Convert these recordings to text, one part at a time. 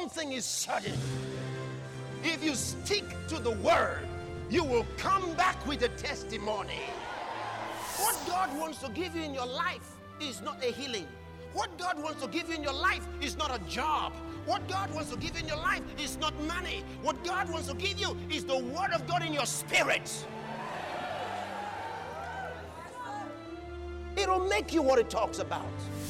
one thing is certain. If you stick to the word, you will come back with a testimony. What God wants to give you in your life is not a healing. What God wants to give you in your life is not a job. What God wants to give you in your life is not money. What God wants to give you is the word of God in your spirit. It'll make you what it talks about.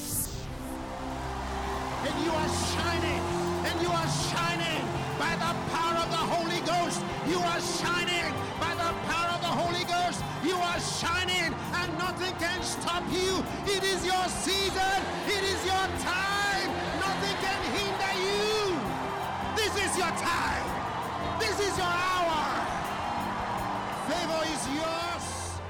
And you are shining. And you are shining by the power of the Holy Ghost. You are shining by the power of the Holy Ghost. You are shining and nothing can stop you. It is your season. It is your time. Nothing can hinder you. This is your time. This is your hour. Favor is yours.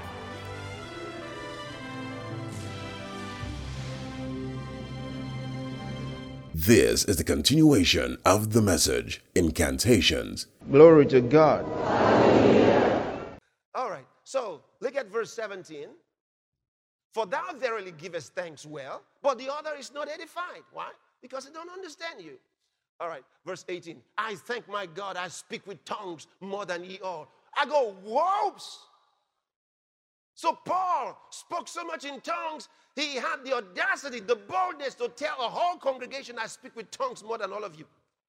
This is the continuation of the message, Incantations. Glory to God. All right, so look at verse 17. For thou verily givest thanks well, but the other is not edified. Why? Because he don't understand you. All right, verse 18. I thank my God, I speak with tongues more than ye all. I go, whoops. So Paul spoke so much in tongues, he had the audacity, the boldness to tell a whole congregation, I speak with tongues more than all of you.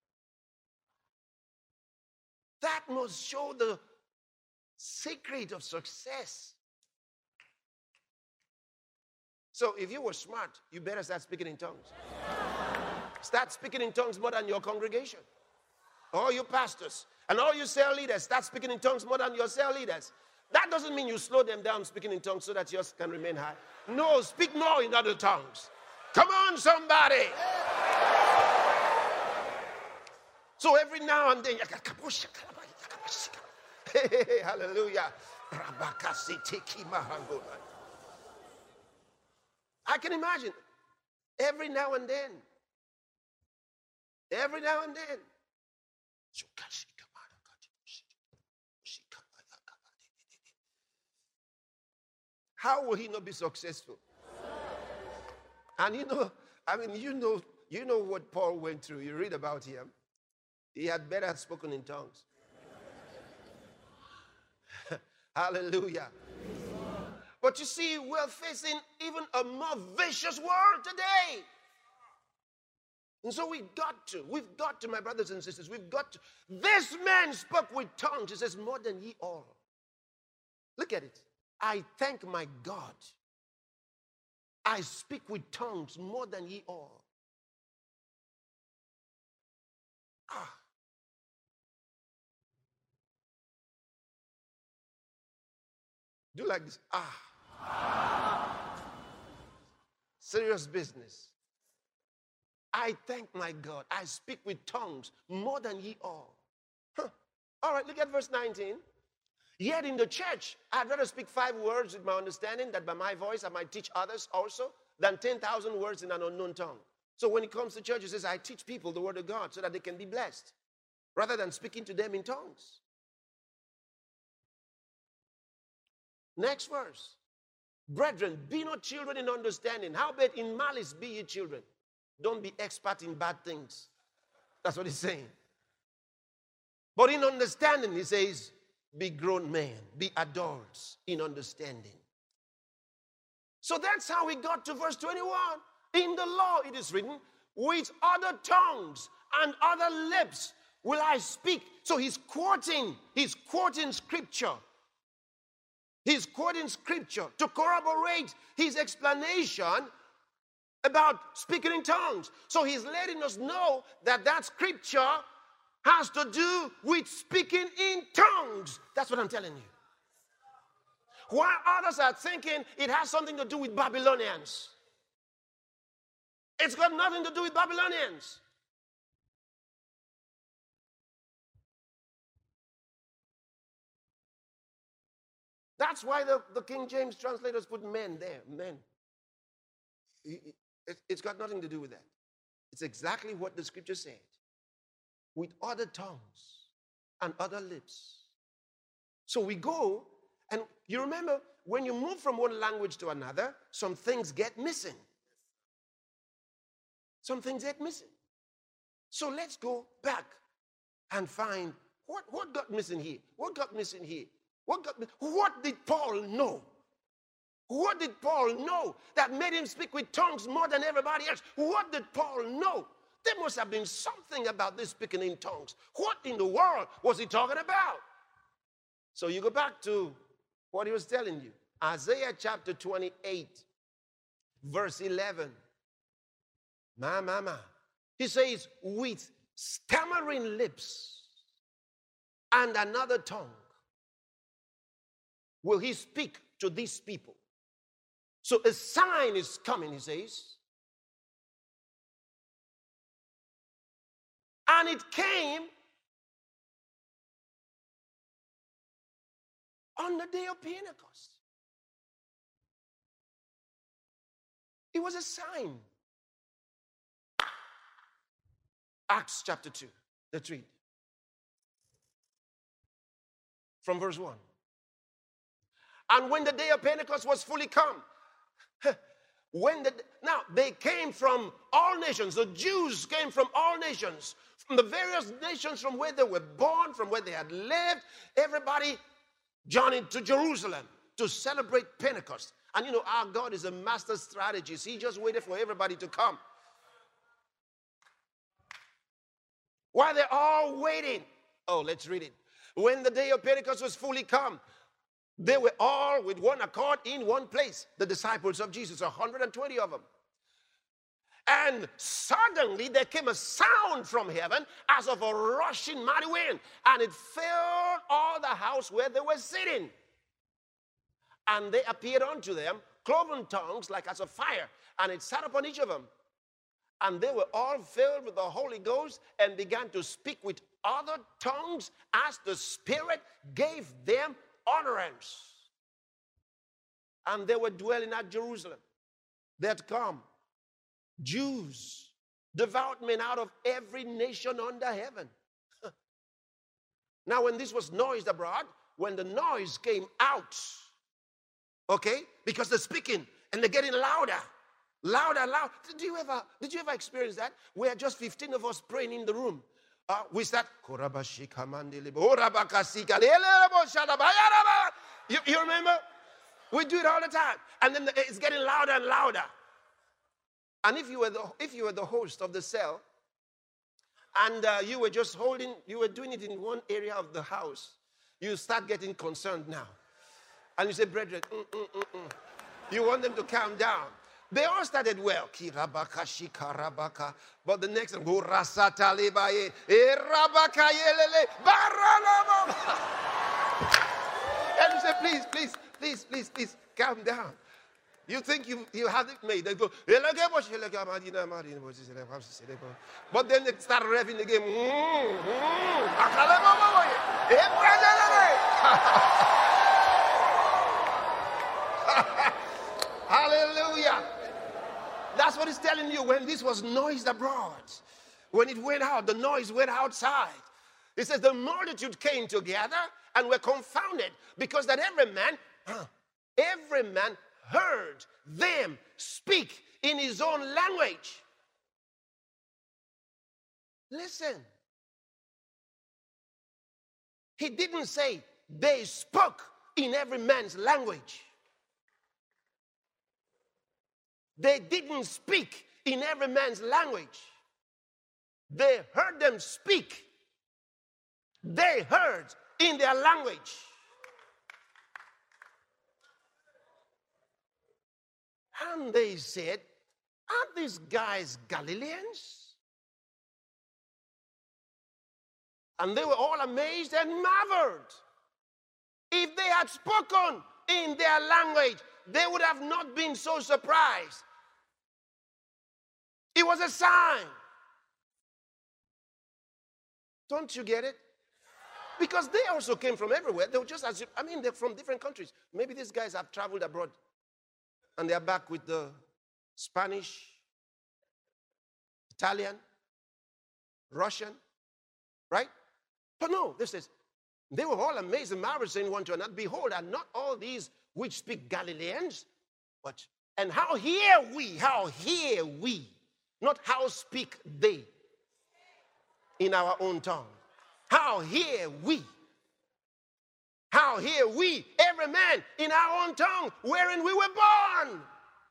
That must show the secret of success. So if you were smart, you better start speaking in tongues. Start speaking in tongues more than your congregation. All you pastors and all you cell leaders, start speaking in tongues more than your cell leaders. That doesn't mean you slow them down speaking in tongues so that yours can remain high. No, speak more in other tongues. Come on, somebody. So every now and then, hallelujah. I can imagine every now and then. How will he not be successful? And you know what Paul went through. You read about him. He had better have spoken in tongues. Hallelujah. But you see, we're facing even a more vicious world today. And so we've got to, my brothers and sisters, this man spoke with tongues. He says, more than ye all. Look at it. I thank my God. I speak with tongues more than ye all. Do like this. Serious business. I thank my God. I speak with tongues more than ye all. All right, look at verse 19. Yet in the church, I'd rather speak 5 words with my understanding, that by my voice I might teach others also, than 10,000 words in an unknown tongue. So when it comes to church, it says, I teach people the word of God so that they can be blessed, rather than speaking to them in tongues. Next verse. Brethren, be not children in understanding. Howbeit in malice be ye children. Don't be expert in bad things. That's what he's saying. But in understanding, he says, be grown men, be adults in understanding. So that's how we got to verse 21. In the law it is written, with other tongues and other lips will I speak. So he's quoting scripture. He's quoting scripture to corroborate his explanation about speaking in tongues. So he's letting us know that scripture has to do with speaking in tongues. That's what I'm telling you. While others are thinking it has something to do with Babylonians. It's got nothing to do with Babylonians. That's why the King James translators put men there. Men. It's got nothing to do with that. It's exactly what the scripture said. With other tongues and other lips. So we go, and you remember, when you move from one language to another, some things get missing. Some things get missing. So let's go back and find what got missing here. What got missing here? What did Paul know? What did Paul know that made him speak with tongues more than everybody else? What did Paul know? There must have been something about this speaking in tongues. What in the world was he talking about? So you go back to what he was telling you. Isaiah chapter 28, verse 11. He says, with stammering lips and another tongue will he speak to these people. So a sign is coming, he says. And it came on the day of Pentecost. It was a sign. Acts chapter 2. Let's read. From verse 1. And when the day of Pentecost was fully come, now they came from all nations. The Jews came from all nations, from the various nations from where they were born, from where they had lived. Everybody journeyed to Jerusalem to celebrate Pentecost. And you know, our God is a master strategist. He just waited for everybody to come. While they're all waiting, let's read it. When the day of Pentecost was fully come, they were all with one accord in one place. The disciples of Jesus, 120 of them. And suddenly there came a sound from heaven as of a rushing mighty wind, and it filled all the house where they were sitting. And they appeared unto them, cloven tongues like as of fire, and it sat upon each of them. And they were all filled with the Holy Ghost and began to speak with other tongues as the Spirit gave them utterance. And they were dwelling at Jerusalem. They had come Jews, devout men out of every nation under heaven. Now, when this was noised abroad, when the noise came out, okay, because they're speaking and they're getting louder. Louder. Did you ever experience that? We are just 15 of us praying in the room. We start. You remember? We do it all the time. And then it's getting louder and louder. And if you were the host of the cell, and you were doing it in one area of the house, you start getting concerned now. And you say, brethren, You want them to calm down. They all started well. But the next one, and you say, please, calm down. You think you have it made. They go, but then they start revving again. Hallelujah. That's what it's telling you. When this was noised abroad, when it went out, the noise went outside. It says the multitude came together and were confounded, because that every man heard them speak in his own language. Listen. He didn't say they spoke in every man's language. They didn't speak in every man's language. They heard them speak. They heard in their language. And they said, aren't these guys Galileans? And they were all amazed and marveled. If they had spoken in their language, they would have not been so surprised. It was a sign. Don't you get it? Because they also came from everywhere. They were just as, they're from different countries. Maybe these guys have traveled abroad and they're back with the Spanish, Italian, Russian, right? But no, this is, they were all amazed and marveled, saying one to another, behold, are not all these which speak Galileans? But, and how hear we, not how speak they. in our own tongue? How hear we? How hear we, every man, in our own tongue, wherein we were born?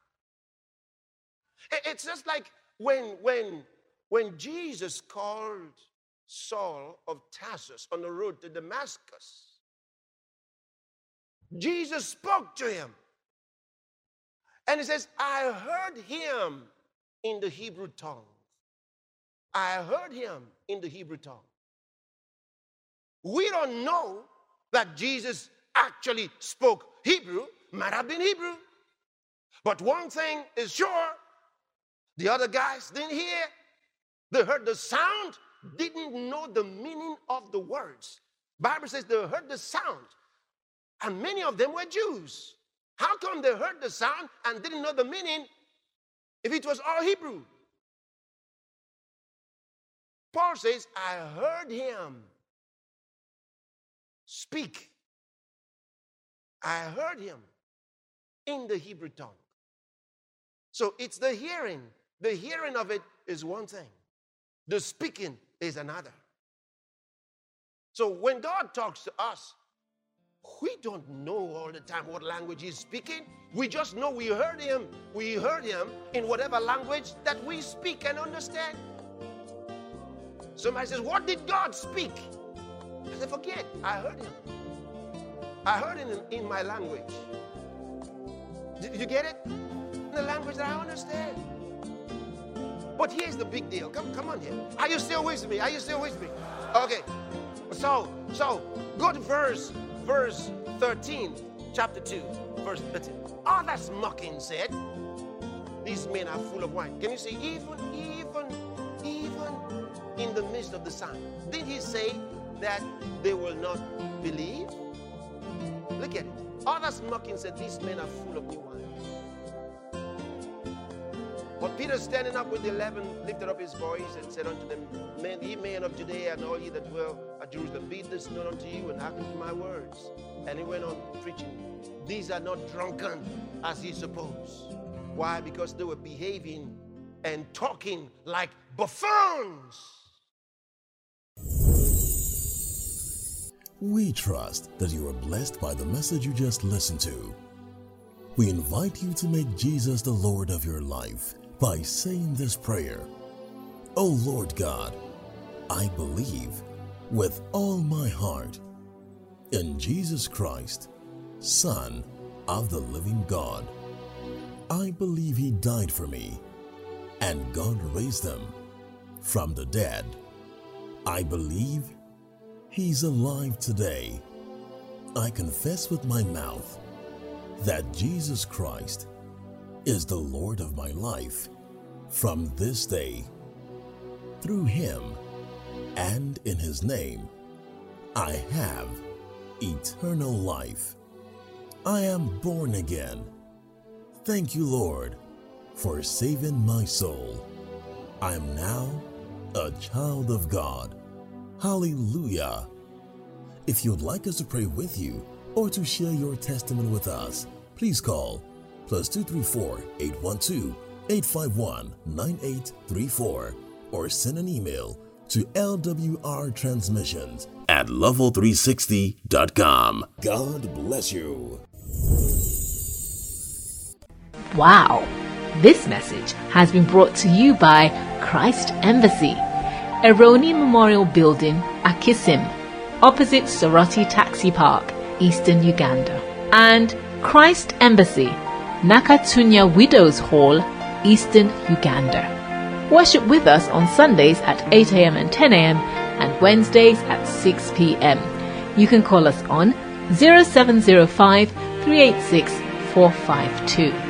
It's just like when Jesus called Saul of Tarsus on the road to Damascus. Jesus spoke to him. And he says, I heard him in the Hebrew tongue. I heard him in the Hebrew tongue. We don't know that Jesus actually spoke Hebrew. Might have been Hebrew. But one thing is sure, the other guys didn't hear. They heard the sound, didn't know the meaning of the words. Bible says they heard the sound, and many of them were Jews. How come they heard the sound and didn't know the meaning if it was all Hebrew? Paul says, I heard him speak. I heard him in the Hebrew tongue. So it's the hearing. The hearing of it is one thing. The speaking is another. So when God talks to us, we don't know all the time what language he's speaking. We just know we heard him. We heard him in whatever language that we speak and understand. Somebody says, what did God speak? I said, forget. I heard him. I heard him in my language. Did you get it? In the language that I understand. But here's the big deal. Come on here. Are you still with me? Are you still with me? Okay. So go to verse 13, chapter 2, verse 13. Others mocking said, these men are full of wine. Can you see, even in the midst of the sun, did he say that they will not believe? Look at it. Others mocking said, these men are full of new wine. But Peter, standing up with the 11, lifted up his voice and said unto them, Men, ye men of Judea, and all ye that dwell at Jerusalem, be this known unto you, and hearken to my words. And he went on preaching. These are not drunken, as ye suppose. Why? Because they were behaving and talking like buffoons. We trust that you are blessed by the message you just listened to. We invite you to make Jesus the Lord of your life by saying this prayer. O Lord God, I believe with all my heart in Jesus Christ, Son of the living God. I believe he died for me and God raised him from the dead. I believe he's alive today. I confess with my mouth that Jesus Christ is the Lord of my life from this day. Through him and in his name, I have eternal life. I am born again. Thank you, Lord, for saving my soul. I am now a child of God. Hallelujah. If you'd like us to pray with you or to share your testimony with us, please call +234 812 851 9834 or send an email to lwrtransmissions@level360.com. God bless you. Wow! This message has been brought to you by Christ Embassy, Eroni Memorial Building, Akisim, opposite Soroti Taxi Park, Eastern Uganda, and Christ Embassy, Nakatunya Widows Hall, Eastern Uganda. Worship with us on Sundays at 8 a.m. and 10 a.m. and Wednesdays at 6 p.m. You can call us on 0705 386 452.